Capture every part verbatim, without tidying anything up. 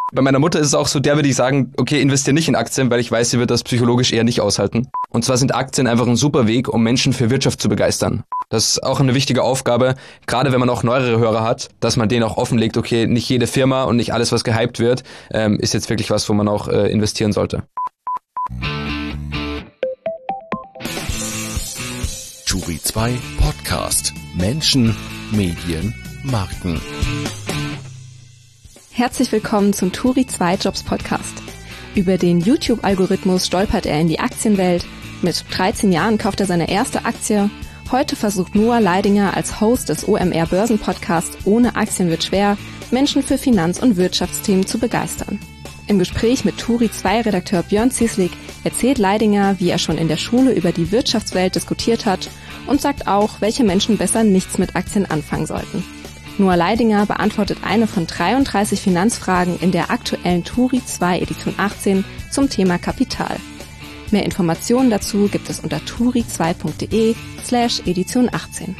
Bei meiner Mutter ist es auch so, der würde ich sagen, okay, investiere nicht in Aktien, weil ich weiß, sie wird das psychologisch eher nicht aushalten. Und zwar sind Aktien einfach ein super Weg, um Menschen für Wirtschaft zu begeistern. Das ist auch eine wichtige Aufgabe, gerade wenn man auch neuere Hörer hat, dass man denen auch offenlegt, okay, nicht jede Firma und nicht alles, was gehypt wird, ähm, ist jetzt wirklich was, wo man auch äh, investieren sollte. Turi zwei Podcast. Menschen, Medien, Marken. Herzlich willkommen zum Turi zwei Jobs Podcast. Über den YouTube-Algorithmus stolpert er in die Aktienwelt. Mit dreizehn Jahren kauft er seine erste Aktie. Heute versucht Noah Leidinger als Host des O M R Börsen-Podcasts Ohne Aktien wird schwer, Menschen für Finanz- und Wirtschaftsthemen zu begeistern. Im Gespräch mit Turi zwei Redakteur Björn Zieslik erzählt Leidinger, wie er schon in der Schule über die Wirtschaftswelt diskutiert hat und sagt auch, welche Menschen besser nichts mit Aktien anfangen sollten. Noah Leidinger beantwortet eine von dreiunddreißig Finanzfragen in der aktuellen Turi zwei Edition achtzehn zum Thema Kapital. Mehr Informationen dazu gibt es unter turi zwei punkt de slash Edition achtzehn.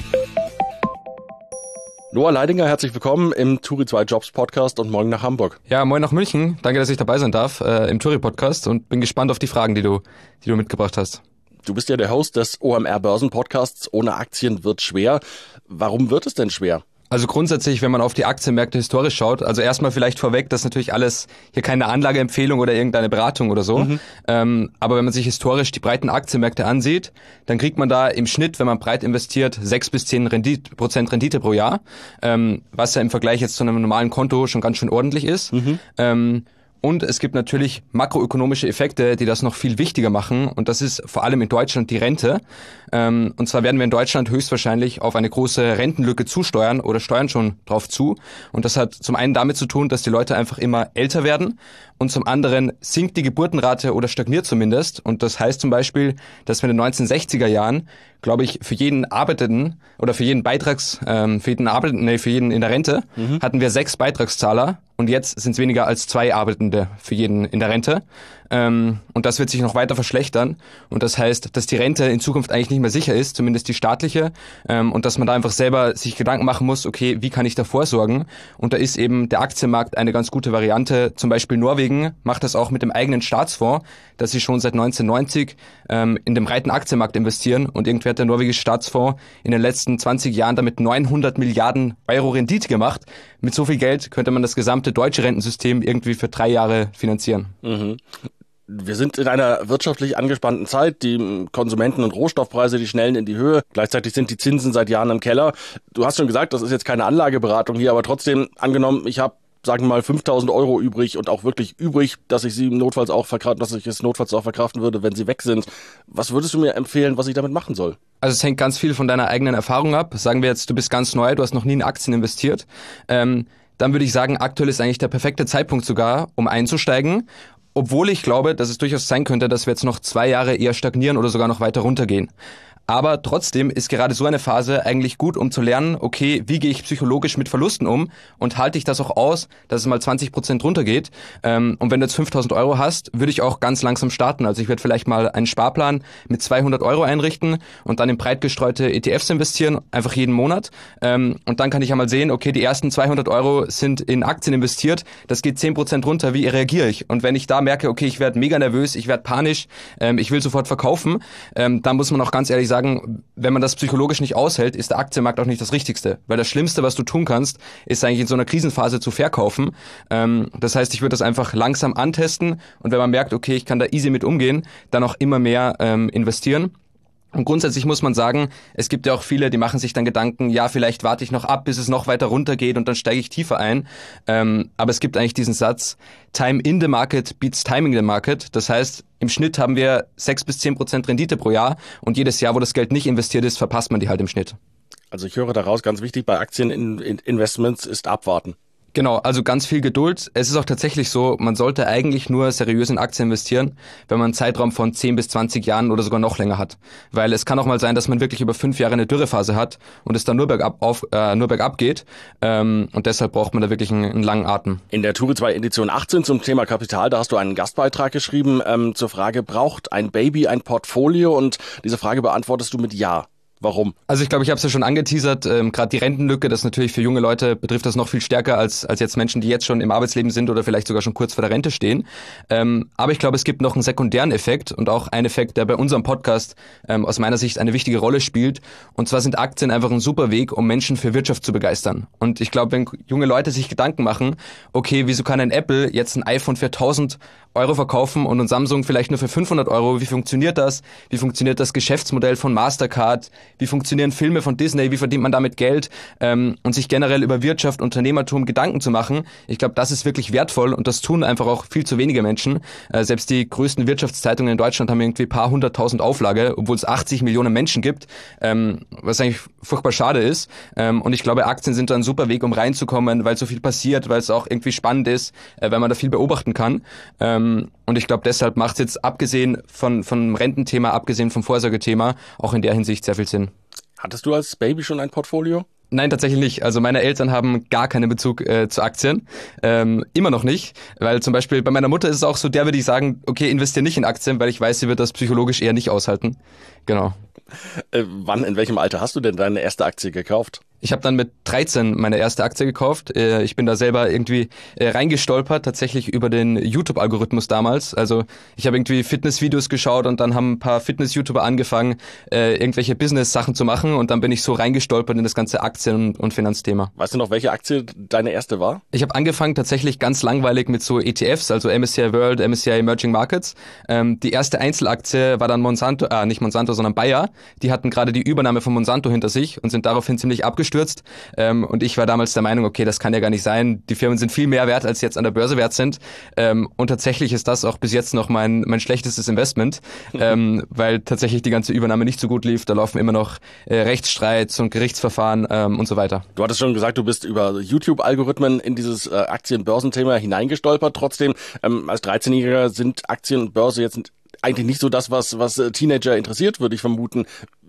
Noah Leidinger, herzlich willkommen im Turi zwei Jobs Podcast und moin nach Hamburg. Ja, moin nach München. Danke, dass ich dabei sein darf äh, im Turi Podcast und bin gespannt auf die Fragen, die du, die du mitgebracht hast. Du bist ja der Host des O M R Börsen Podcasts Ohne Aktien wird schwer. Warum wird es denn schwer? Also grundsätzlich, wenn man auf die Aktienmärkte historisch schaut, also erstmal vielleicht vorweg, das ist natürlich alles hier keine Anlageempfehlung oder irgendeine Beratung oder so, mhm. ähm, aber wenn man sich historisch die breiten Aktienmärkte ansieht, dann kriegt man da im Schnitt, wenn man breit investiert, sechs bis zehn Prozent Rendite pro Jahr, ähm, was ja im Vergleich jetzt zu einem normalen Konto schon ganz schön ordentlich ist. Mhm. Ähm, Und es gibt natürlich makroökonomische Effekte, die das noch viel wichtiger machen. Und das ist vor allem in Deutschland die Rente. Und zwar werden wir in Deutschland höchstwahrscheinlich auf eine große Rentenlücke zusteuern oder steuern schon drauf zu. Und das hat zum einen damit zu tun, dass die Leute einfach immer älter werden. Und zum anderen sinkt die Geburtenrate oder stagniert zumindest. Und das heißt zum Beispiel, dass wir in den neunzehnhundertsechziger Jahren, glaube ich, für jeden Arbeitenden oder für jeden Beitrags, ähm, für jeden Arbeitenden, nee, für jeden in der Rente, mhm. hatten wir sechs Beitragszahler. Und jetzt sind es weniger als zwei Arbeitende für jeden in der Rente. Ähm, und das wird sich noch weiter verschlechtern. Und das heißt, dass die Rente in Zukunft eigentlich nicht mehr sicher ist, zumindest die staatliche. Ähm, und dass man da einfach selber sich Gedanken machen muss, okay, wie kann ich da vorsorgen? Und da ist eben der Aktienmarkt eine ganz gute Variante. Zum Beispiel Norwegen macht das auch mit dem eigenen Staatsfonds, dass sie schon seit neunzehnhundertneunzig ähm, in den breiten Aktienmarkt investieren. Und irgendwer hat der norwegische Staatsfonds in den letzten zwanzig Jahren damit neunhundert Milliarden Euro Rendite gemacht. Mit so viel Geld könnte man das gesamte deutsche Rentensystem irgendwie für drei Jahre finanzieren. Mhm. Wir sind in einer wirtschaftlich angespannten Zeit. Die Konsumenten- und Rohstoffpreise, die schnellen in die Höhe. Gleichzeitig sind die Zinsen seit Jahren im Keller. Du hast schon gesagt, das ist jetzt keine Anlageberatung hier, aber trotzdem angenommen, ich habe, sagen wir mal, fünftausend Euro übrig und auch wirklich übrig, dass ich sie notfalls auch verkraften, dass ich es notfalls auch verkraften würde, wenn sie weg sind. Was würdest du mir empfehlen, was ich damit machen soll? Also es hängt ganz viel von deiner eigenen Erfahrung ab. Sagen wir jetzt, du bist ganz neu, du hast noch nie in Aktien investiert. Ähm, dann würde ich sagen, aktuell ist eigentlich der perfekte Zeitpunkt sogar, um einzusteigen. Obwohl ich glaube, dass es durchaus sein könnte, dass wir jetzt noch zwei Jahre eher stagnieren oder sogar noch weiter runtergehen. Aber trotzdem ist gerade so eine Phase eigentlich gut, um zu lernen, okay, wie gehe ich psychologisch mit Verlusten um und halte ich das auch aus, dass es mal zwanzig Prozent runtergeht. Und wenn du jetzt fünftausend Euro hast, würde ich auch ganz langsam starten. Also ich werde vielleicht mal einen Sparplan mit zweihundert Euro einrichten und dann in breit gestreute E T Fs investieren, einfach jeden Monat. Und dann kann ich ja mal sehen, okay, die ersten zweihundert Euro sind in Aktien investiert, das geht zehn Prozent runter, wie reagiere ich? Und wenn ich da merke, okay, ich werde mega nervös, ich werde panisch, ich will sofort verkaufen, dann muss man auch ganz ehrlich sagen, wenn man das psychologisch nicht aushält, ist der Aktienmarkt auch nicht das Richtigste. Weil das Schlimmste, was du tun kannst, ist eigentlich in so einer Krisenphase zu verkaufen. Ähm, das heißt, ich würde das einfach langsam antesten und wenn man merkt, okay, ich kann da easy mit umgehen, dann auch immer mehr ähm, investieren. Und grundsätzlich muss man sagen, es gibt ja auch viele, die machen sich dann Gedanken, ja, vielleicht warte ich noch ab, bis es noch weiter runtergeht und dann steige ich tiefer ein. Ähm, aber es gibt eigentlich diesen Satz, Time in the market beats timing the market. Das heißt, im Schnitt haben wir sechs bis zehn Prozent Rendite pro Jahr und jedes Jahr, wo das Geld nicht investiert ist, verpasst man die halt im Schnitt. Also ich höre daraus, ganz wichtig bei Aktieninvestments ist abwarten. Genau, also ganz viel Geduld. Es ist auch tatsächlich so, man sollte eigentlich nur seriös in Aktien investieren, wenn man einen Zeitraum von zehn bis zwanzig Jahren oder sogar noch länger hat. Weil es kann auch mal sein, dass man wirklich über fünf Jahre eine Dürrephase hat und es dann nur bergab, auf, äh, nur bergab geht. Ähm, und deshalb braucht man da wirklich einen, einen langen Atem. In der Turi zwei Edition achtzehn zum Thema Kapital, da hast du einen Gastbeitrag geschrieben ähm, zur Frage, braucht ein Baby ein Portfolio? Und diese Frage beantwortest du mit Ja. Warum? Also ich glaube, ich habe es ja schon angeteasert, ähm, gerade die Rentenlücke, das natürlich für junge Leute betrifft das noch viel stärker als als jetzt Menschen, die jetzt schon im Arbeitsleben sind oder vielleicht sogar schon kurz vor der Rente stehen. Ähm, aber ich glaube, es gibt noch einen sekundären Effekt und auch einen Effekt, der bei unserem Podcast ähm, aus meiner Sicht eine wichtige Rolle spielt. Und zwar sind Aktien einfach ein super Weg, um Menschen für Wirtschaft zu begeistern. Und ich glaube, wenn junge Leute sich Gedanken machen, okay, wieso kann ein Apple jetzt ein iPhone für tausend Euro verkaufen und ein Samsung vielleicht nur für fünfhundert Euro, wie funktioniert das? Wie funktioniert das Geschäftsmodell von Mastercard? Wie funktionieren Filme von Disney? Wie verdient man damit Geld? Ähm, und sich generell über Wirtschaft, Unternehmertum Gedanken zu machen. Ich glaube, das ist wirklich wertvoll und das tun einfach auch viel zu wenige Menschen. Äh, selbst die größten Wirtschaftszeitungen in Deutschland haben irgendwie ein paar hunderttausend Auflage, obwohl es achtzig Millionen Menschen gibt, ähm, was eigentlich furchtbar schade ist. Ähm, und ich glaube, Aktien sind da ein super Weg, um reinzukommen, weil so viel passiert, weil es auch irgendwie spannend ist, äh, weil man da viel beobachten kann. Ähm, und ich glaube, deshalb macht es jetzt abgesehen von vom Rententhema, abgesehen vom Vorsorgethema, auch in der Hinsicht sehr viel Sinn. Hattest du als Baby schon ein Portfolio? Nein, tatsächlich nicht. Also meine Eltern haben gar keinen Bezug äh, zu Aktien. Ähm, immer noch nicht. Weil zum Beispiel bei meiner Mutter ist es auch so, der würde ich sagen, okay, investiere nicht in Aktien, weil ich weiß, sie wird das psychologisch eher nicht aushalten. Genau. Äh, wann, in welchem Alter hast du denn deine erste Aktie gekauft? Ich habe dann mit dreizehn meine erste Aktie gekauft. Ich bin da selber irgendwie reingestolpert, tatsächlich über den YouTube-Algorithmus damals. Also ich habe irgendwie Fitnessvideos geschaut und dann haben ein paar Fitness-YouTuber angefangen, irgendwelche Business-Sachen zu machen und dann bin ich so reingestolpert in das ganze Aktien- und Finanzthema. Weißt du noch, welche Aktie deine erste war? Ich habe angefangen tatsächlich ganz langweilig mit so E T Fs, also M S C I World, M S C I Emerging Markets. Die erste Einzelaktie war dann Monsanto, äh, nicht Monsanto, sondern Bayer. Die hatten gerade die Übernahme von Monsanto hinter sich und sind daraufhin ziemlich abgestürzt. Ähm, und ich war damals der Meinung, okay, das kann ja gar nicht sein. Die Firmen sind viel mehr wert, als sie jetzt an der Börse wert sind. Ähm, und tatsächlich ist das auch bis jetzt noch mein mein schlechtestes Investment, ähm, weil tatsächlich die ganze Übernahme nicht so gut lief. Da laufen immer noch äh, Rechtsstreits und Gerichtsverfahren ähm, und so weiter. Du hattest schon gesagt, du bist über YouTube-Algorithmen in dieses äh, Aktien-Börsen-Thema hineingestolpert. Trotzdem, ähm, als dreizehnjähriger sind Aktien und Börse jetzt eigentlich nicht so das, was was Teenager interessiert, würde ich vermuten.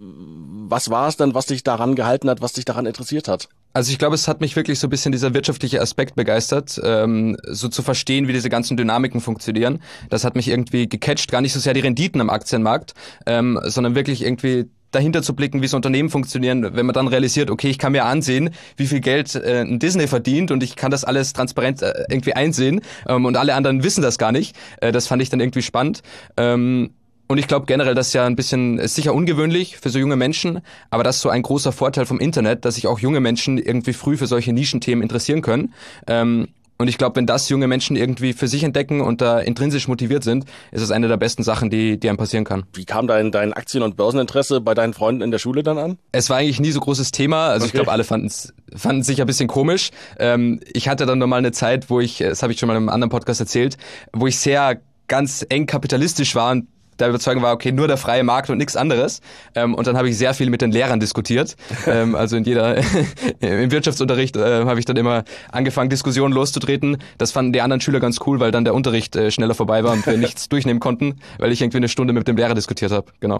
Was war es denn, was dich daran gehalten hat, was dich daran interessiert hat? Also ich glaube, es hat mich wirklich so ein bisschen dieser wirtschaftliche Aspekt begeistert, ähm, so zu verstehen, wie diese ganzen Dynamiken funktionieren. Das hat mich irgendwie gecatcht, gar nicht so sehr die Renditen am Aktienmarkt, ähm, sondern wirklich irgendwie dahinter zu blicken, wie so Unternehmen funktionieren, wenn man dann realisiert, okay, ich kann mir ansehen, wie viel Geld äh, ein Disney verdient und ich kann das alles transparent äh, irgendwie einsehen ähm, und alle anderen wissen das gar nicht. Äh, das fand ich dann irgendwie spannend. Ähm, Und ich glaube generell, das ist ja ein bisschen, ist sicher ungewöhnlich für so junge Menschen, aber das ist so ein großer Vorteil vom Internet, dass sich auch junge Menschen irgendwie früh für solche Nischenthemen interessieren können. Ähm, und ich glaube, wenn das junge Menschen irgendwie für sich entdecken und da intrinsisch motiviert sind, ist es eine der besten Sachen, die, die einem passieren kann. Wie kam dein, dein Aktien- und Börseninteresse bei deinen Freunden in der Schule dann an? Es war eigentlich nie so großes Thema. Also okay. Ich glaube, alle fanden es fanden sich ein bisschen komisch. Ähm, ich hatte dann nochmal eine Zeit, wo ich, das habe ich schon mal in einem anderen Podcast erzählt, wo ich sehr ganz eng kapitalistisch war und der Überzeugung war, okay, nur der freie Markt und nichts anderes. Ähm, und dann habe ich sehr viel mit den Lehrern diskutiert. ähm, also in jeder im Wirtschaftsunterricht äh, habe ich dann immer angefangen, Diskussionen loszutreten. Das fanden die anderen Schüler ganz cool, weil dann der Unterricht äh, schneller vorbei war und wir nichts durchnehmen konnten, weil ich irgendwie eine Stunde mit dem Lehrer diskutiert habe. Genau.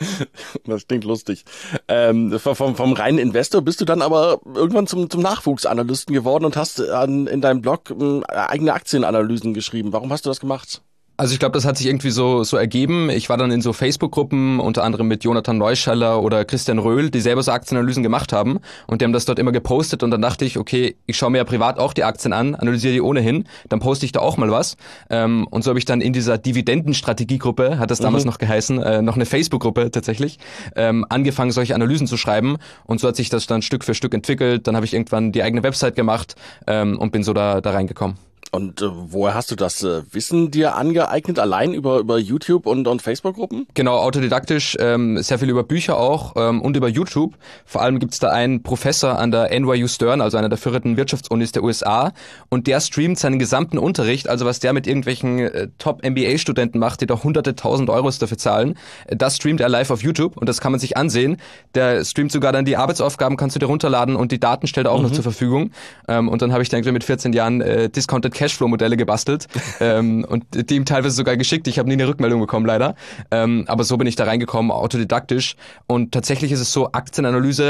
Das klingt lustig. Ähm, vom, vom reinen Investor bist du dann aber irgendwann zum, zum Nachwuchsanalysten geworden und hast an, in deinem Blog äh, eigene Aktienanalysen geschrieben. Warum hast du das gemacht? Also ich glaube, das hat sich irgendwie so so ergeben. Ich war dann in so Facebook-Gruppen, unter anderem mit Jonathan Neuschaller oder Christian Röhl, die selber so Aktienanalysen gemacht haben und die haben das dort immer gepostet und dann dachte ich, okay, ich schaue mir ja privat auch die Aktien an, analysiere die ohnehin, dann poste ich da auch mal was. Ähm, und so habe ich dann in dieser Dividendenstrategiegruppe, hat das damals mhm. noch geheißen, äh, noch eine Facebook-Gruppe tatsächlich, ähm, angefangen, solche Analysen zu schreiben und so hat sich das dann Stück für Stück entwickelt. Dann habe ich irgendwann die eigene Website gemacht ähm, und bin so da da reingekommen. Und äh, woher hast du das äh, Wissen dir angeeignet? Allein über über YouTube und, und Facebook-Gruppen? Genau, autodidaktisch, ähm, sehr viel über Bücher auch ähm, und über YouTube. Vor allem gibt's da einen Professor an der N Y U Stern, also einer der führenden Wirtschaftsunis der U S A. Und der streamt seinen gesamten Unterricht, also was der mit irgendwelchen äh, Top-M B A-Studenten macht, die doch hunderte tausend Euros dafür zahlen. Äh, das streamt er live auf YouTube und das kann man sich ansehen. Der streamt sogar dann die Arbeitsaufgaben, kannst du dir runterladen und die Daten stellt er auch mhm. noch zur Verfügung. Ähm, und dann habe ich dann mit vierzehn Jahren äh, Discounted Cashflow-Modelle gebastelt ähm, und die ihm teilweise sogar geschickt. Ich habe nie eine Rückmeldung bekommen, leider. Ähm, aber so bin ich da reingekommen, autodidaktisch. Und tatsächlich ist es so, Aktienanalyse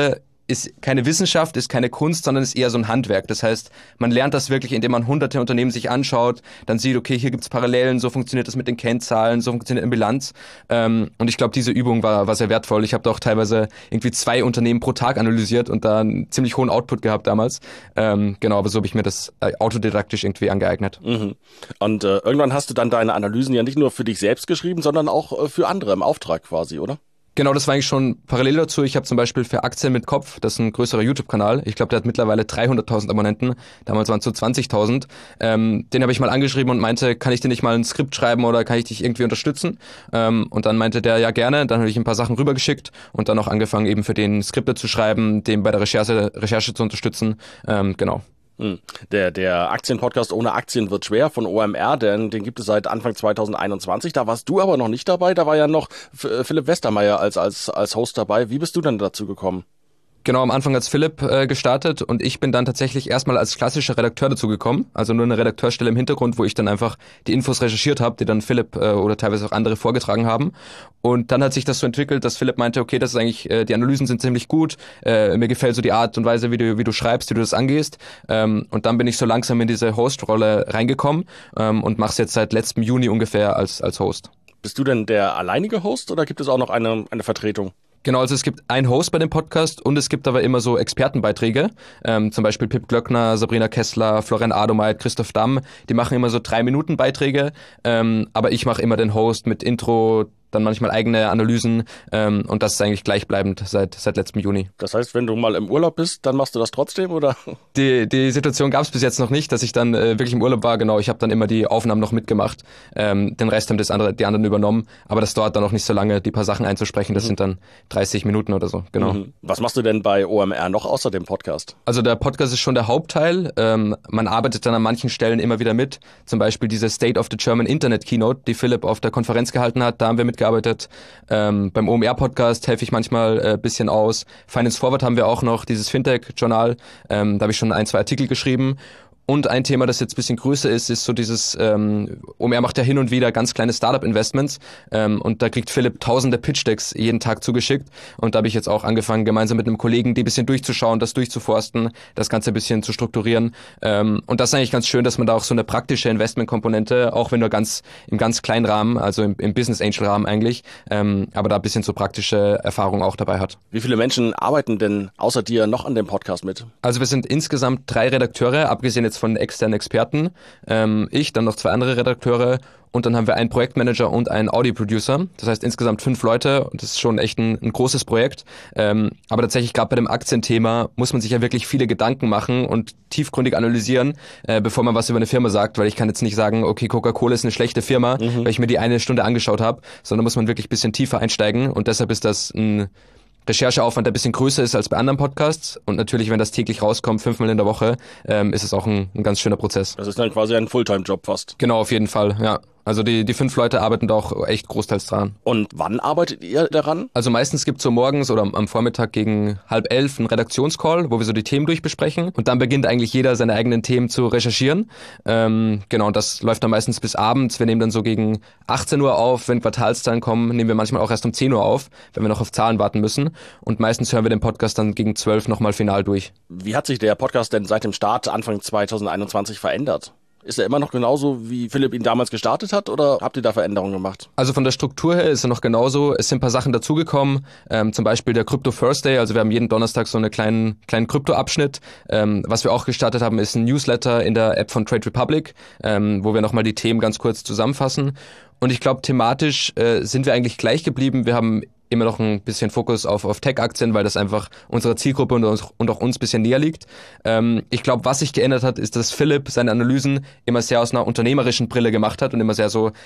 ist keine Wissenschaft, ist keine Kunst, sondern ist eher so ein Handwerk. Das heißt, man lernt das wirklich, indem man hunderte Unternehmen sich anschaut, dann sieht, okay, hier gibt's Parallelen, so funktioniert das mit den Kennzahlen, so funktioniert eine Bilanz. Ähm, und ich glaube, diese Übung war, war sehr wertvoll. Ich habe da auch teilweise irgendwie zwei Unternehmen pro Tag analysiert und da einen ziemlich hohen Output gehabt damals. Ähm, genau, aber so habe ich mir das autodidaktisch irgendwie angeeignet. Mhm. Und äh, irgendwann hast du dann deine Analysen ja nicht nur für dich selbst geschrieben, sondern auch äh, für andere im Auftrag quasi, oder? Genau, das war eigentlich schon parallel dazu. Ich habe zum Beispiel für Aktien mit Kopf, das ist ein größerer YouTube-Kanal, ich glaube, der hat mittlerweile dreihunderttausend Abonnenten, damals waren es so zwanzigtausend. Ähm, den habe ich mal angeschrieben und meinte, kann ich dir nicht mal ein Skript schreiben oder kann ich dich irgendwie unterstützen? Ähm, und dann meinte der, ja gerne, dann habe ich ein paar Sachen rübergeschickt und dann auch angefangen, eben für den Skripte zu schreiben, den bei der Recherche, Recherche zu unterstützen. Ähm, genau. Der, der Aktienpodcast Ohne Aktien wird schwer von O M R, denn den gibt es seit Anfang zweitausendeinundzwanzig. Da warst du aber noch nicht dabei, da war ja noch Philipp Westermeier als, als, als Host dabei. Wie bist du denn dazu gekommen? Genau, am Anfang hat's Philipp äh, gestartet und ich bin dann tatsächlich erstmal als klassischer Redakteur dazu gekommen, also nur eine Redakteurstelle im Hintergrund, wo ich dann einfach die Infos recherchiert habe, die dann Philipp äh, oder teilweise auch andere vorgetragen haben. Und dann hat sich das so entwickelt, dass Philipp meinte, okay, das ist eigentlich, äh, die Analysen sind ziemlich gut, äh, mir gefällt so die Art und Weise, wie du wie du schreibst, wie du das angehst. Ähm, und dann bin ich so langsam in diese Host-Rolle reingekommen ähm, und mach's jetzt seit letztem Juni ungefähr als als Host. Bist du denn der alleinige Host oder gibt es auch noch eine eine Vertretung? Genau, also es gibt einen Host bei dem Podcast und es gibt aber immer so Expertenbeiträge, ähm, zum Beispiel Pip Glöckner, Sabrina Kessler, Florian Adomeit, Christoph Damm, die machen immer so drei Minuten Beiträge, ähm, aber ich mache immer den Host mit Intro, dann manchmal eigene Analysen ähm, und das ist eigentlich gleichbleibend seit seit letztem Juni. Das heißt, wenn du mal im Urlaub bist, dann machst du das trotzdem, oder? Die die Situation gab es bis jetzt noch nicht, dass ich dann äh, wirklich im Urlaub war. Genau, ich habe dann immer die Aufnahmen noch mitgemacht. Ähm, den Rest haben das andere, die anderen übernommen, aber das dauert dann auch nicht so lange, die paar Sachen einzusprechen. Das mhm. sind dann dreißig Minuten oder so. Genau. Mhm. Was machst du denn bei O M R noch außer dem Podcast? Also der Podcast ist schon der Hauptteil. Ähm, man arbeitet dann an manchen Stellen immer wieder mit. Zum Beispiel diese State of the German Internet Keynote, die Philipp auf der Konferenz gehalten hat. Da haben wir mitgearbeitet. Ähm, beim O M R-Podcast helfe ich manchmal ein äh, bisschen aus. Finance Forward haben wir auch noch, dieses Fintech-Journal. Ähm, da habe ich schon ein, zwei Artikel geschrieben. Und ein Thema, das jetzt ein bisschen größer ist, ist so dieses, ähm, O M R macht ja hin und wieder ganz kleine Startup-Investments ähm, und da kriegt Philipp tausende Pitch-Decks jeden Tag zugeschickt und da habe ich jetzt auch angefangen, gemeinsam mit einem Kollegen die ein bisschen durchzuschauen, das durchzuforsten, das Ganze ein bisschen zu strukturieren ähm, und das ist eigentlich ganz schön, dass man da auch so eine praktische Investment-Komponente, auch wenn nur ganz im ganz kleinen Rahmen, also im, im Business-Angel-Rahmen eigentlich, ähm, aber da ein bisschen so praktische Erfahrung auch dabei hat. Wie viele Menschen arbeiten denn außer dir noch an dem Podcast mit? Also wir sind insgesamt drei Redakteure, abgesehen jetzt von externen Experten, ähm, ich, dann noch zwei andere Redakteure und dann haben wir einen Projektmanager und einen Audio-Producer. Das heißt insgesamt fünf Leute und das ist schon echt ein, ein großes Projekt. Ähm, aber tatsächlich gerade bei dem Aktienthema muss man sich ja wirklich viele Gedanken machen und tiefgründig analysieren, äh, bevor man was über eine Firma sagt, weil ich kann jetzt nicht sagen, okay, Coca-Cola ist eine schlechte Firma, mhm. weil ich mir die eine Stunde angeschaut habe, sondern muss man wirklich ein bisschen tiefer einsteigen und deshalb ist das ein Rechercheaufwand, der ein bisschen größer ist als bei anderen Podcasts und natürlich, wenn das täglich rauskommt, fünfmal in der Woche, ähm, ist es auch ein, ein ganz schöner Prozess. Das ist dann quasi ein Fulltime-Job fast. Genau, auf jeden Fall, ja. Also die die fünf Leute arbeiten da auch echt großteils dran. Und wann arbeitet ihr daran? Also meistens gibt's so morgens oder am Vormittag gegen halb elf einen Redaktionscall, wo wir so die Themen durchbesprechen. Und dann beginnt eigentlich jeder seine eigenen Themen zu recherchieren. Ähm, genau, und das läuft dann meistens bis abends. Wir nehmen dann so gegen achtzehn Uhr auf. Wenn Quartalszahlen kommen, nehmen wir manchmal auch erst um zehn Uhr auf, wenn wir noch auf Zahlen warten müssen. Und meistens hören wir den Podcast dann gegen zwölf nochmal final durch. Wie hat sich der Podcast denn seit dem Start Anfang zweitausendeinundzwanzig verändert? Ist er immer noch genauso, wie Philipp ihn damals gestartet hat, oder habt ihr da Veränderungen gemacht? Also von der Struktur her ist er noch genauso. Es sind ein paar Sachen dazugekommen, ähm, zum Beispiel der Crypto Thursday. Also wir haben jeden Donnerstag so einen kleinen kleinen Krypto-Abschnitt. Ähm, was wir auch gestartet haben, ist ein Newsletter in der App von Trade Republic, ähm, wo wir nochmal die Themen ganz kurz zusammenfassen. Und ich glaube, thematisch äh, sind wir eigentlich gleich geblieben. Wir haben immer noch ein bisschen Fokus auf, auf Tech-Aktien, weil das einfach unserer Zielgruppe und, uns, und auch uns ein bisschen näher liegt. Ähm, ich glaube, was sich geändert hat, ist, dass Philipp seine Analysen immer sehr aus einer unternehmerischen Brille gemacht hat und immer sehr so äh,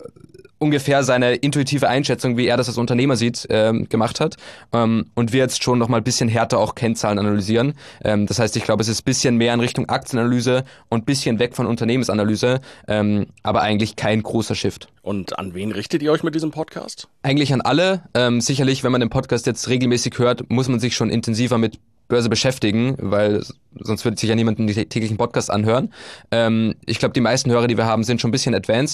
ungefähr seine intuitive Einschätzung, wie er das als Unternehmer sieht, ähm, gemacht hat. Ähm, und wir jetzt schon noch mal ein bisschen härter auch Kennzahlen analysieren. Ähm, das heißt, ich glaube, es ist ein bisschen mehr in Richtung Aktienanalyse und ein bisschen weg von Unternehmensanalyse, ähm, aber eigentlich kein großer Shift. Und an wen richtet ihr euch mit diesem Podcast? Eigentlich an alle. Ähm, sicherlich, wenn man den Podcast jetzt regelmäßig hört, muss man sich schon intensiver mit Börse beschäftigen, weil sonst würde sich ja niemand den täglichen Podcast anhören. Ähm, ich glaube, die meisten Hörer, die wir haben, sind schon ein bisschen advanced,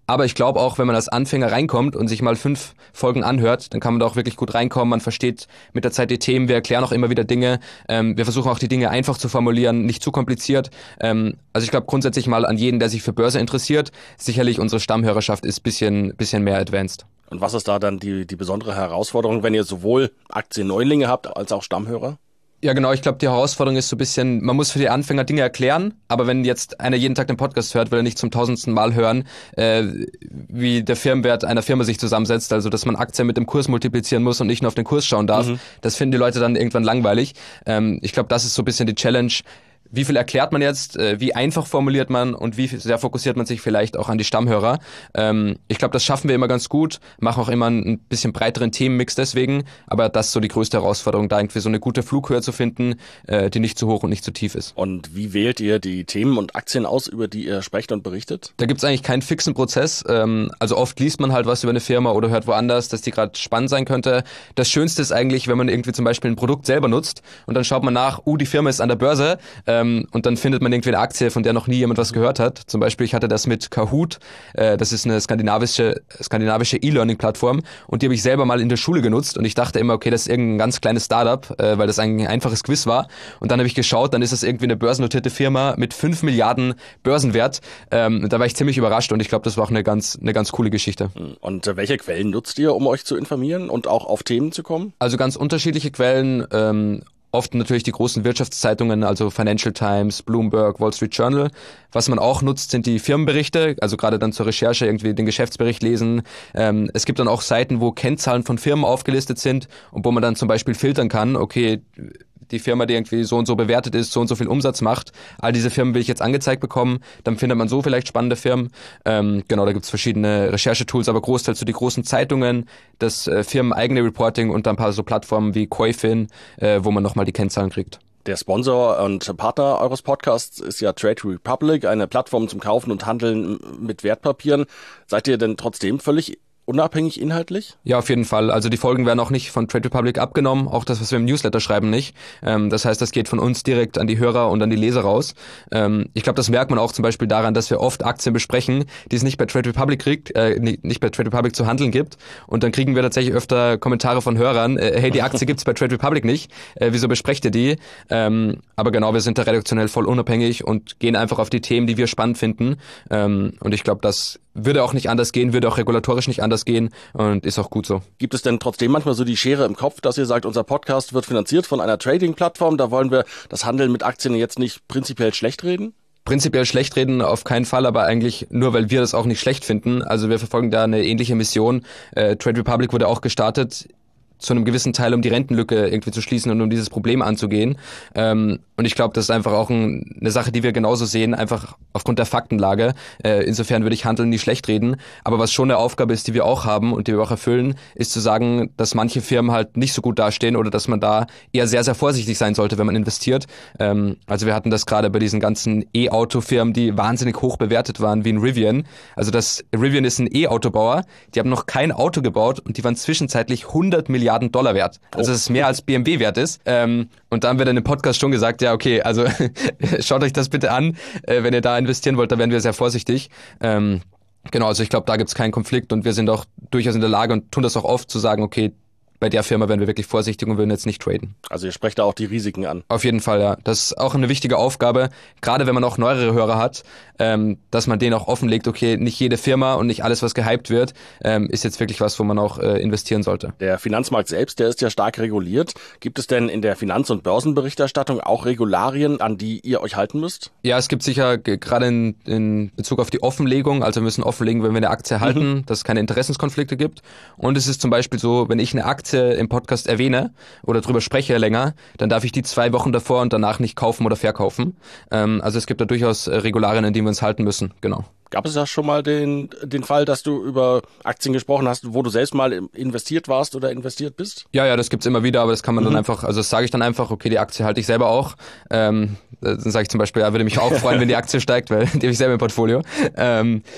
Aber ich glaube auch, wenn man als Anfänger reinkommt und sich mal fünf Folgen anhört, dann kann man da auch wirklich gut reinkommen. Man versteht mit der Zeit die Themen. Wir erklären auch immer wieder Dinge. Ähm, wir versuchen auch die Dinge einfach zu formulieren, nicht zu kompliziert. Ähm, also ich glaube grundsätzlich mal an jeden, der sich für Börse interessiert. Sicherlich unsere Stammhörerschaft ist bisschen, bisschen mehr advanced. Und was ist da dann die, die besondere Herausforderung, wenn ihr sowohl Aktienneulinge habt als auch Stammhörer? Ja, genau. Ich glaube, die Herausforderung ist so ein bisschen, man muss für die Anfänger Dinge erklären, aber wenn jetzt einer jeden Tag den Podcast hört, will er nicht zum tausendsten Mal hören, äh, wie der Firmenwert einer Firma sich zusammensetzt, also dass man Aktien mit dem Kurs multiplizieren muss und nicht nur auf den Kurs schauen darf. Mhm. Das finden die Leute dann irgendwann langweilig. Ähm, ich glaube, das ist so ein bisschen die Challenge. Wie viel erklärt man jetzt, wie einfach formuliert man und wie sehr fokussiert man sich vielleicht auch an die Stammhörer. Ähm, ich glaube, das schaffen wir immer ganz gut, machen auch immer ein bisschen breiteren Themenmix deswegen, aber das ist so die größte Herausforderung, da irgendwie so eine gute Flughöhe zu finden, äh, die nicht zu hoch und nicht zu tief ist. Und wie wählt ihr die Themen und Aktien aus, über die ihr sprecht und berichtet? Da gibt's eigentlich keinen fixen Prozess. Ähm, also oft liest man halt was über eine Firma oder hört woanders, dass die gerade spannend sein könnte. Das Schönste ist eigentlich, wenn man irgendwie zum Beispiel ein Produkt selber nutzt und dann schaut man nach, uh, die Firma ist an der Börse, ähm, und dann findet man irgendwie eine Aktie, von der noch nie jemand was gehört hat. Zum Beispiel, ich hatte das mit Kahoot, äh, das ist eine skandinavische skandinavische E-Learning-Plattform und die habe ich selber mal in der Schule genutzt und ich dachte immer, okay, das ist irgendein ganz kleines Startup, äh, weil das ein einfaches Quiz war und dann habe ich geschaut, dann ist das irgendwie eine börsennotierte Firma mit fünf Milliarden Börsenwert. Ähm, da war ich ziemlich überrascht und ich glaube, das war auch eine ganz, eine ganz coole Geschichte. Und äh, welche Quellen nutzt ihr, um euch zu informieren und auch auf Themen zu kommen? Also ganz unterschiedliche Quellen, ähm, oft natürlich die großen Wirtschaftszeitungen, also Financial Times, Bloomberg, Wall Street Journal. Was man auch nutzt, sind die Firmenberichte, also gerade dann zur Recherche irgendwie den Geschäftsbericht lesen. Ähm, es gibt dann auch Seiten, wo Kennzahlen von Firmen aufgelistet sind und wo man dann zum Beispiel filtern kann, okay, die Firma, die irgendwie so und so bewertet ist, so und so viel Umsatz macht, all diese Firmen will ich jetzt angezeigt bekommen, dann findet man so vielleicht spannende Firmen. Ähm, genau, da gibt's verschiedene Recherchetools, aber großteils so die großen Zeitungen, das äh, firmeneigene Reporting und dann ein paar so Plattformen wie Koifin, äh, wo man nochmal die Kennzahlen kriegt. Der Sponsor und Partner eures Podcasts ist ja Trade Republic, eine Plattform zum Kaufen und Handeln mit Wertpapieren. Seid ihr denn trotzdem völlig unabhängig inhaltlich? Ja, auf jeden Fall. Also die Folgen werden auch nicht von Trade Republic abgenommen, auch das, was wir im Newsletter schreiben, nicht. Ähm, das heißt, das geht von uns direkt an die Hörer und an die Leser raus. Ähm, ich glaube, das merkt man auch zum Beispiel daran, dass wir oft Aktien besprechen, die es nicht bei Trade Republic kriegt, äh, nicht bei Trade Republic zu handeln gibt. Und dann kriegen wir tatsächlich öfter Kommentare von Hörern, äh, hey, die Aktie gibt's bei Trade Republic nicht, äh, wieso besprecht ihr die? Ähm, aber genau, wir sind da redaktionell voll unabhängig und gehen einfach auf die Themen, die wir spannend finden. Ähm, und ich glaube, das würde auch nicht anders gehen, würde auch regulatorisch nicht anders gehen und ist auch gut so. Gibt es denn trotzdem manchmal so die Schere im Kopf, dass ihr sagt, unser Podcast wird finanziert von einer Trading-Plattform, da wollen wir das Handeln mit Aktien jetzt nicht prinzipiell schlecht reden? Prinzipiell schlecht reden auf keinen Fall, aber eigentlich nur, weil wir das auch nicht schlecht finden. Also wir verfolgen da eine ähnliche Mission. Äh, Trade Republic wurde auch gestartet zu einem gewissen Teil, um die Rentenlücke irgendwie zu schließen und um dieses Problem anzugehen. Ähm, und ich glaube, das ist einfach auch ein, eine Sache, die wir genauso sehen, einfach aufgrund der Faktenlage. Äh, insofern würde ich Handeln nicht schlecht reden. Aber was schon eine Aufgabe ist, die wir auch haben und die wir auch erfüllen, ist zu sagen, dass manche Firmen halt nicht so gut dastehen oder dass man da eher sehr, sehr vorsichtig sein sollte, wenn man investiert. Ähm, also wir hatten das gerade bei diesen ganzen E-Auto-Firmen, die wahnsinnig hoch bewertet waren, wie in Rivian. Also das Rivian ist ein E-Autobauer, die haben noch kein Auto gebaut und die waren zwischenzeitlich hundert Milliarden Dollar wert. Also das ist mehr als B M W wert ist. Ähm, und da haben wir dann im Podcast schon gesagt, ja okay, also schaut euch das bitte an. Äh, wenn ihr da investieren wollt, da werden wir sehr vorsichtig. Ähm, genau, also ich glaube, da gibt es keinen Konflikt und wir sind auch durchaus in der Lage und tun das auch oft zu sagen, okay, bei der Firma werden wir wirklich vorsichtig und würden jetzt nicht traden. Also ihr sprecht da auch die Risiken an. Auf jeden Fall, ja. Das ist auch eine wichtige Aufgabe, gerade wenn man auch neuere Hörer hat, ähm, dass man denen auch offenlegt, okay, nicht jede Firma und nicht alles, was gehypt wird, ähm, ist jetzt wirklich was, wo man auch äh, investieren sollte. Der Finanzmarkt selbst, der ist ja stark reguliert. Gibt es denn in der Finanz- und Börsenberichterstattung auch Regularien, an die ihr euch halten müsst? Ja, es gibt sicher g- gerade in, in Bezug auf die Offenlegung, also wir müssen offenlegen, wenn wir eine Aktie halten, mhm. dass es keine Interessenskonflikte gibt. Und es ist zum Beispiel so, wenn ich eine Aktie im Podcast erwähne oder drüber spreche länger, dann darf ich die zwei Wochen davor und danach nicht kaufen oder verkaufen. Ähm, also es gibt da durchaus Regularien, an denen wir uns halten müssen, genau. Gab es ja schon mal den, den Fall, dass du über Aktien gesprochen hast, wo du selbst mal investiert warst oder investiert bist? Ja, ja, das gibt's immer wieder, aber das kann man mhm. dann einfach, also das sage ich dann einfach, okay, die Aktie halte ich selber auch. Ähm, dann sage ich zum Beispiel, ja, würde mich auch freuen, wenn die Aktie steigt, weil die habe ich selber im Portfolio. Ähm,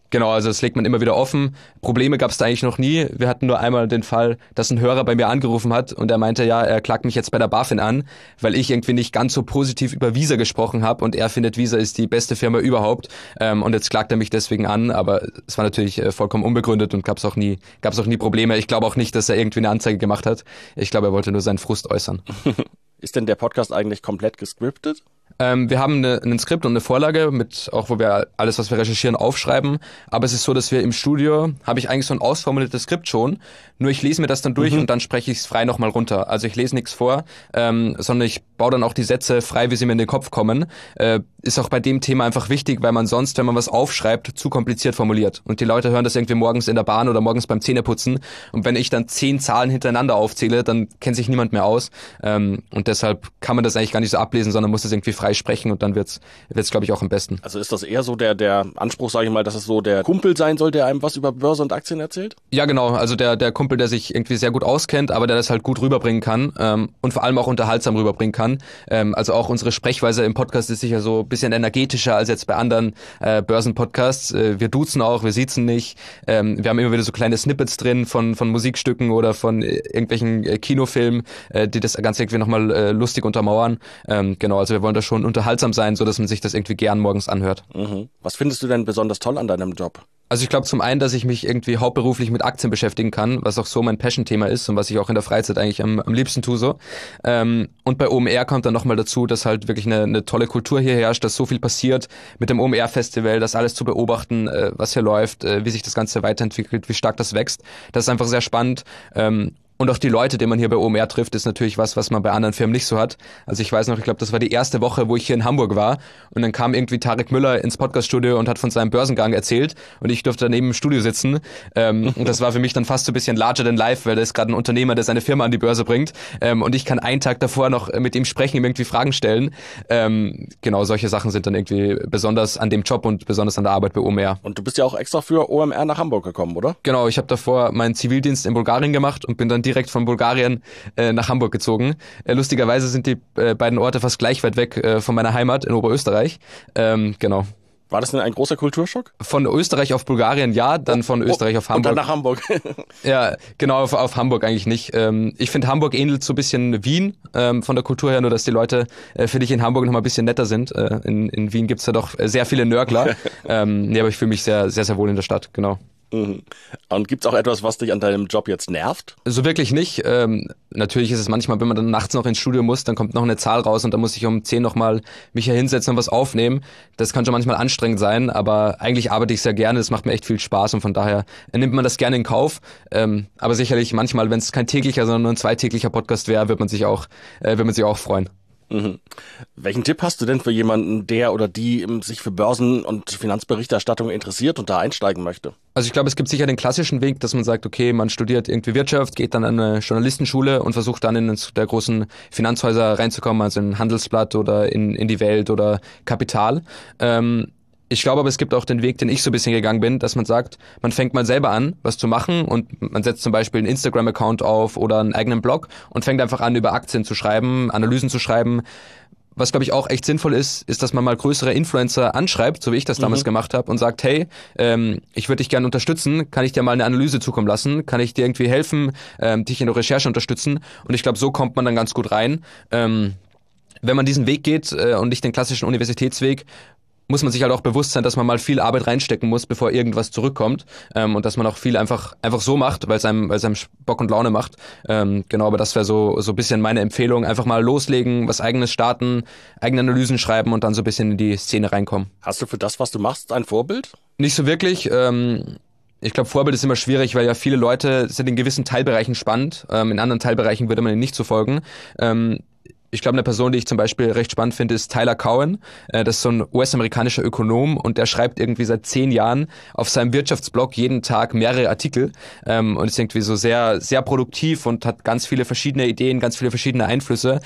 Genau, also das legt man immer wieder offen. Probleme gab es da eigentlich noch nie. Wir hatten nur einmal den Fall, dass ein Hörer bei mir angerufen hat und er meinte, ja, er klagt mich jetzt bei der BaFin an, weil ich irgendwie nicht ganz so positiv über Visa gesprochen habe und er findet, Visa ist die beste Firma überhaupt ähm, und jetzt klagt er mich deswegen an, aber es war natürlich äh, vollkommen unbegründet und gab es auch nie, gab es auch nie Probleme. Ich glaube auch nicht, dass er irgendwie eine Anzeige gemacht hat. Ich glaube, er wollte nur seinen Frust äußern. Ist denn der Podcast eigentlich komplett gescriptet? Ähm, wir haben eine, ein Skript und eine Vorlage, mit auch wo wir alles, was wir recherchieren, aufschreiben. Aber es ist so, dass wir im Studio, habe ich eigentlich so ein ausformuliertes Skript schon, nur ich lese mir das dann durch mhm. und dann spreche ich es frei nochmal runter. Also ich lese nichts vor, ähm, sondern ich baue dann auch die Sätze frei, wie sie mir in den Kopf kommen. Äh, ist auch bei dem Thema einfach wichtig, weil man sonst, wenn man was aufschreibt, zu kompliziert formuliert. Und die Leute hören das irgendwie morgens in der Bahn oder morgens beim Zähneputzen. Und wenn ich dann zehn Zahlen hintereinander aufzähle, dann kennt sich niemand mehr aus. Ähm, und deshalb kann man das eigentlich gar nicht so ablesen, sondern muss das irgendwie frei sprechen und dann wird's, wird's glaube ich, auch am besten. Also ist das eher so der, der Anspruch, sage ich mal, dass es so der Kumpel sein soll, der einem was über Börse und Aktien erzählt? Ja, genau. Also der, der Kumpel, der sich irgendwie sehr gut auskennt, aber der das halt gut rüberbringen kann ähm, und vor allem auch unterhaltsam rüberbringen kann. Ähm, also auch unsere Sprechweise im Podcast ist sicher so ein bisschen energetischer als jetzt bei anderen äh, Börsenpodcasts. Äh, wir duzen auch, wir siezen nicht. Ähm, wir haben immer wieder so kleine Snippets drin von, von Musikstücken oder von äh, irgendwelchen äh, Kinofilmen, äh, die das Ganze irgendwie nochmal äh, lustig untermauern. Ähm, genau, also wir wollen da schon unterhaltsam sein, so dass man sich das irgendwie gern morgens anhört. Mhm. Was findest du denn besonders toll an deinem Job? Also ich glaube zum einen, dass ich mich irgendwie hauptberuflich mit Aktien beschäftigen kann, was auch so mein Passion-Thema ist und was ich auch in der Freizeit eigentlich am, am liebsten tue so. Ähm, und bei O M R kommt dann nochmal dazu, dass halt wirklich eine, eine tolle Kultur hier herrscht, dass so viel passiert mit dem O M R-Festival, das alles zu beobachten, äh, was hier läuft, äh, wie sich das Ganze weiterentwickelt, wie stark das wächst. Das ist einfach sehr spannend. Ähm, Und auch die Leute, die man hier bei O M R trifft, ist natürlich was, was man bei anderen Firmen nicht so hat. Also ich weiß noch, ich glaube, das war die erste Woche, wo ich hier in Hamburg war. Und dann kam irgendwie Tarek Müller ins Podcaststudio und hat von seinem Börsengang erzählt. Und ich durfte daneben im Studio sitzen. Ähm, und das war für mich dann fast so ein bisschen larger than life, weil da ist gerade ein Unternehmer, der seine Firma an die Börse bringt. Ähm, und ich kann einen Tag davor noch mit ihm sprechen, ihm irgendwie Fragen stellen. Ähm, genau, solche Sachen sind dann irgendwie besonders an dem Job und besonders an der Arbeit bei O M R. Und du bist ja auch extra für O M R nach Hamburg gekommen, oder? Genau, ich habe davor meinen Zivildienst in Bulgarien gemacht und bin dann direkt von Bulgarien äh, nach Hamburg gezogen. Äh, lustigerweise sind die äh, beiden Orte fast gleich weit weg äh, von meiner Heimat in Oberösterreich. Ähm, genau. War das denn ein großer Kulturschock? Von Österreich auf Bulgarien ja, dann von oh, Österreich auf Hamburg. Und dann nach Hamburg. Ja, genau, auf, auf Hamburg eigentlich nicht. Ähm, ich finde, Hamburg ähnelt so ein bisschen Wien ähm, von der Kultur her, nur dass die Leute, äh, finde ich, in Hamburg noch mal ein bisschen netter sind. Äh, in, in Wien gibt's ja doch sehr viele Nörgler. ähm, nee, aber ich fühle mich sehr, sehr, sehr wohl in der Stadt, genau. Mhm. Und gibt's auch etwas, was dich an deinem Job jetzt nervt? So wirklich nicht. Ähm, natürlich ist es manchmal, wenn man dann nachts noch ins Studio muss, dann kommt noch eine Zahl raus und dann muss ich um zehn nochmal mich hier hinsetzen und was aufnehmen. Das kann schon manchmal anstrengend sein, aber eigentlich arbeite ich sehr gerne. Das macht mir echt viel Spaß und von daher nimmt man das gerne in Kauf. Ähm, aber sicherlich manchmal, wenn es kein täglicher, sondern nur ein zweitäglicher Podcast wäre, wird man sich auch, äh, wird man sich auch freuen. Mhm. Welchen Tipp hast du denn für jemanden, der oder die sich für Börsen- und Finanzberichterstattung interessiert und da einsteigen möchte? Also ich glaube, es gibt sicher den klassischen Weg, dass man sagt, okay, man studiert irgendwie Wirtschaft, geht dann an eine Journalistenschule und versucht dann in eines der großen Finanzhäuser reinzukommen, also in Handelsblatt oder in, in die Welt oder Kapital. Ähm, Ich glaube aber, es gibt auch den Weg, den ich so ein bisschen gegangen bin, dass man sagt, man fängt mal selber an, was zu machen und man setzt zum Beispiel einen Instagram-Account auf oder einen eigenen Blog und fängt einfach an, über Aktien zu schreiben, Analysen zu schreiben. Was, glaube ich, auch echt sinnvoll ist, ist, dass man mal größere Influencer anschreibt, so wie ich das damals mhm. gemacht habe und sagt, hey, ähm, ich würde dich gerne unterstützen, kann ich dir mal eine Analyse zukommen lassen, kann ich dir irgendwie helfen, ähm, dich in der Recherche unterstützen und ich glaube, so kommt man dann ganz gut rein. Ähm, wenn man diesen Weg geht äh, und nicht den klassischen Universitätsweg, muss man sich halt auch bewusst sein, dass man mal viel Arbeit reinstecken muss, bevor irgendwas zurückkommt ähm, und dass man auch viel einfach einfach so macht, weil es einem, weil es einem Bock und Laune macht. Ähm, genau, aber das wäre so so ein bisschen meine Empfehlung. Einfach mal loslegen, was Eigenes starten, eigene Analysen schreiben und dann so ein bisschen in die Szene reinkommen. Hast du für das, was du machst, ein Vorbild? Nicht so wirklich. Ähm, ich glaube, Vorbild ist immer schwierig, weil ja viele Leute sind in gewissen Teilbereichen spannend. Ähm, in anderen Teilbereichen würde man ihnen nicht so folgen. Ähm, Ich glaube, eine Person, die ich zum Beispiel recht spannend finde, ist Tyler Cowen. Das ist so ein U S-amerikanischer Ökonom und der schreibt irgendwie seit zehn Jahren auf seinem Wirtschaftsblog jeden Tag mehrere Artikel und ist irgendwie so sehr, sehr produktiv und hat ganz viele verschiedene Ideen, ganz viele verschiedene Einflüsse.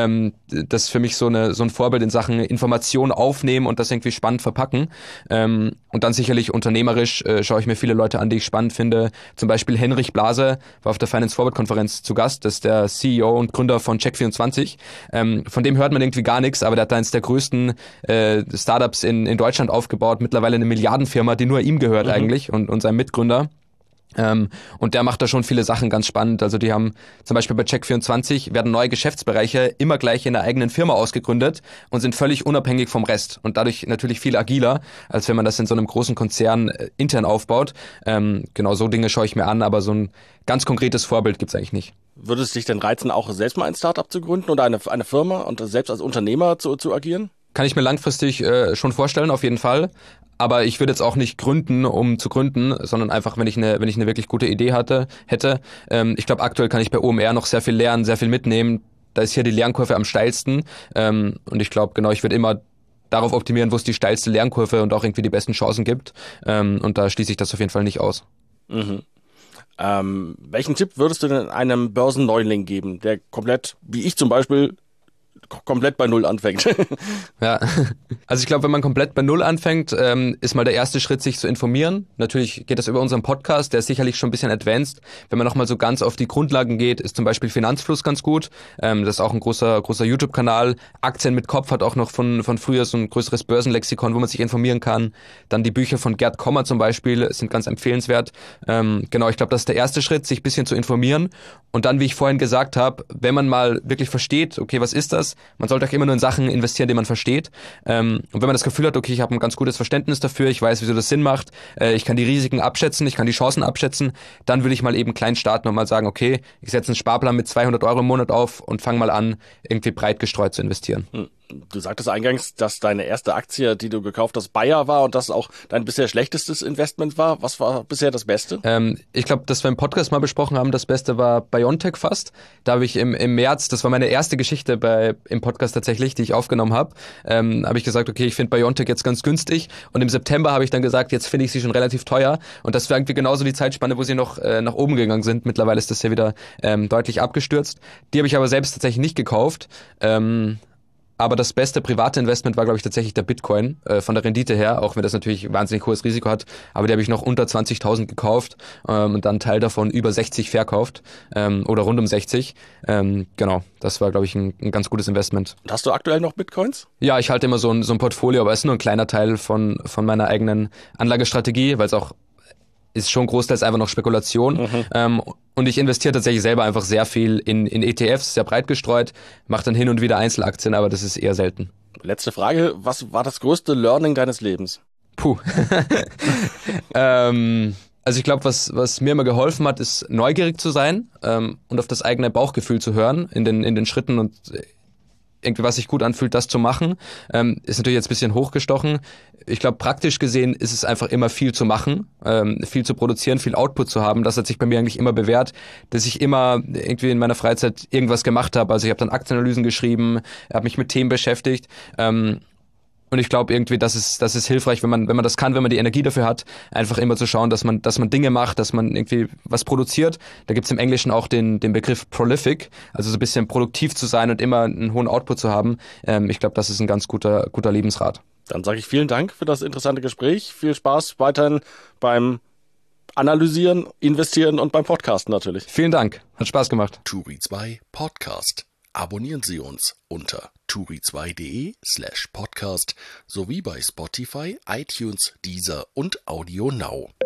Das ist für mich so eine, so ein Vorbild in Sachen Information aufnehmen und das irgendwie spannend verpacken. Und dann sicherlich unternehmerisch schaue ich mir viele Leute an, die ich spannend finde. Zum Beispiel Henrich Blase war auf der Finance Forward Konferenz zu Gast. Das ist der C E O und Gründer von Check vierundzwanzig. Ähm, von dem hört man irgendwie gar nichts, aber der hat da eins der größten äh, Startups in, in Deutschland aufgebaut, mittlerweile eine Milliardenfirma, die nur ihm gehört mhm. eigentlich und, und seinem Mitgründer. Ähm, und der macht da schon viele Sachen ganz spannend. Also die haben zum Beispiel bei Check vierundzwanzig werden neue Geschäftsbereiche immer gleich in der eigenen Firma ausgegründet und sind völlig unabhängig vom Rest und dadurch natürlich viel agiler, als wenn man das in so einem großen Konzern äh, intern aufbaut. Ähm, genau, so Dinge schaue ich mir an, aber so ein ganz konkretes Vorbild gibt's eigentlich nicht. Würde es dich denn reizen, auch selbst mal ein Startup zu gründen oder eine, eine Firma und selbst als Unternehmer zu, zu agieren? Kann ich mir langfristig äh, schon vorstellen, auf jeden Fall. Aber ich würde jetzt auch nicht gründen, um zu gründen, sondern einfach, wenn ich eine, wenn ich eine wirklich gute Idee hatte, hätte. Ähm, ich glaube, aktuell kann ich bei O M R noch sehr viel lernen, sehr viel mitnehmen. Da ist hier die Lernkurve am steilsten. Ähm, und ich glaube, genau, ich würde immer darauf optimieren, wo es die steilste Lernkurve und auch irgendwie die besten Chancen gibt. Ähm, und da schließe ich das auf jeden Fall nicht aus. Mhm. Ähm, welchen Tipp würdest du denn einem Börsenneuling geben, der komplett, wie ich zum Beispiel, komplett bei Null anfängt? Ja, also ich glaube, wenn man komplett bei Null anfängt, ähm, ist mal der erste Schritt, sich zu informieren. Natürlich geht das über unseren Podcast, der ist sicherlich schon ein bisschen advanced. Wenn man nochmal so ganz auf die Grundlagen geht, ist zum Beispiel Finanzfluss ganz gut. Ähm, das ist auch ein großer großer YouTube-Kanal. Aktien mit Kopf hat auch noch von von früher so ein größeres Börsenlexikon, wo man sich informieren kann. Dann die Bücher von Gerd Kommer zum Beispiel sind ganz empfehlenswert. Ähm, genau, ich glaube, das ist der erste Schritt, sich ein bisschen zu informieren. Und dann, wie ich vorhin gesagt habe, wenn man mal wirklich versteht, okay, was ist das? Man sollte auch immer nur in Sachen investieren, die man versteht. Ähm, und wenn man das Gefühl hat, okay, ich habe ein ganz gutes Verständnis dafür, ich weiß, wieso das Sinn macht, äh, ich kann die Risiken abschätzen, ich kann die Chancen abschätzen, dann würde ich mal eben klein starten und mal sagen, okay, ich setze einen Sparplan mit zweihundert Euro im Monat auf und fange mal an, irgendwie breit gestreut zu investieren. Hm. Du sagtest eingangs, dass deine erste Aktie, die du gekauft hast, Bayer war und das auch dein bisher schlechtestes Investment war. Was war bisher das Beste? Ähm, ich glaube, dass wir im Podcast mal besprochen haben, das Beste war BioNTech fast. Da habe ich im, im März, das war meine erste Geschichte bei im Podcast tatsächlich, die ich aufgenommen habe, ähm, habe ich gesagt, okay, ich finde BioNTech jetzt ganz günstig. Und im September habe ich dann gesagt, jetzt finde ich sie schon relativ teuer. Und das war irgendwie genauso die Zeitspanne, wo sie noch äh, nach oben gegangen sind. Mittlerweile ist das ja wieder ähm, deutlich abgestürzt. Die habe ich aber selbst tatsächlich nicht gekauft. Ähm, Aber das beste private Investment war, glaube ich, tatsächlich der Bitcoin, äh, von der Rendite her, auch wenn das natürlich wahnsinnig hohes Risiko hat. Aber die habe ich noch unter zwanzigtausend gekauft ähm, und dann einen Teil davon über sechzig verkauft ähm, oder rund um sechzig. Ähm, genau, das war, glaube ich, ein, ein ganz gutes Investment. Und hast du aktuell noch Bitcoins? Ja, ich halte immer so ein, so ein Portfolio, aber es ist nur ein kleiner Teil von, von meiner eigenen Anlagestrategie, weil es auch ist schon großteils einfach noch Spekulation. Mhm. Ähm, und ich investiere tatsächlich selber einfach sehr viel in, in E T Fs, sehr breit gestreut, mache dann hin und wieder Einzelaktien, aber das ist eher selten. Letzte Frage, was war das größte Learning deines Lebens? Puh. ähm, also ich glaube, was, was mir immer geholfen hat, ist neugierig zu sein ähm, und auf das eigene Bauchgefühl zu hören in den, in den Schritten und irgendwie was sich gut anfühlt, das zu machen. Ähm, ist natürlich jetzt ein bisschen hochgestochen. Ich glaube, praktisch gesehen ist es einfach immer viel zu machen, ähm, viel zu produzieren, viel Output zu haben. Das hat sich bei mir eigentlich immer bewährt, dass ich immer irgendwie in meiner Freizeit irgendwas gemacht habe. Also ich habe dann Aktienanalysen geschrieben, habe mich mit Themen beschäftigt. Ähm, Und ich glaube irgendwie, das ist, das ist hilfreich, wenn man, wenn man das kann, wenn man die Energie dafür hat, einfach immer zu schauen, dass man, dass man Dinge macht, dass man irgendwie was produziert. Da gibt's im Englischen auch den, den Begriff prolific, also so ein bisschen produktiv zu sein und immer einen hohen Output zu haben. Ähm, ich glaube, das ist ein ganz guter, guter Lebensrat. Dann sage ich vielen Dank für das interessante Gespräch. Viel Spaß weiterhin beim Analysieren, Investieren und beim Podcasten natürlich. Vielen Dank. Hat Spaß gemacht. Turi zwei Podcast. Abonnieren Sie uns unter turi zwei punkt de slash podcast sowie bei Spotify, iTunes, Deezer und Audio Now.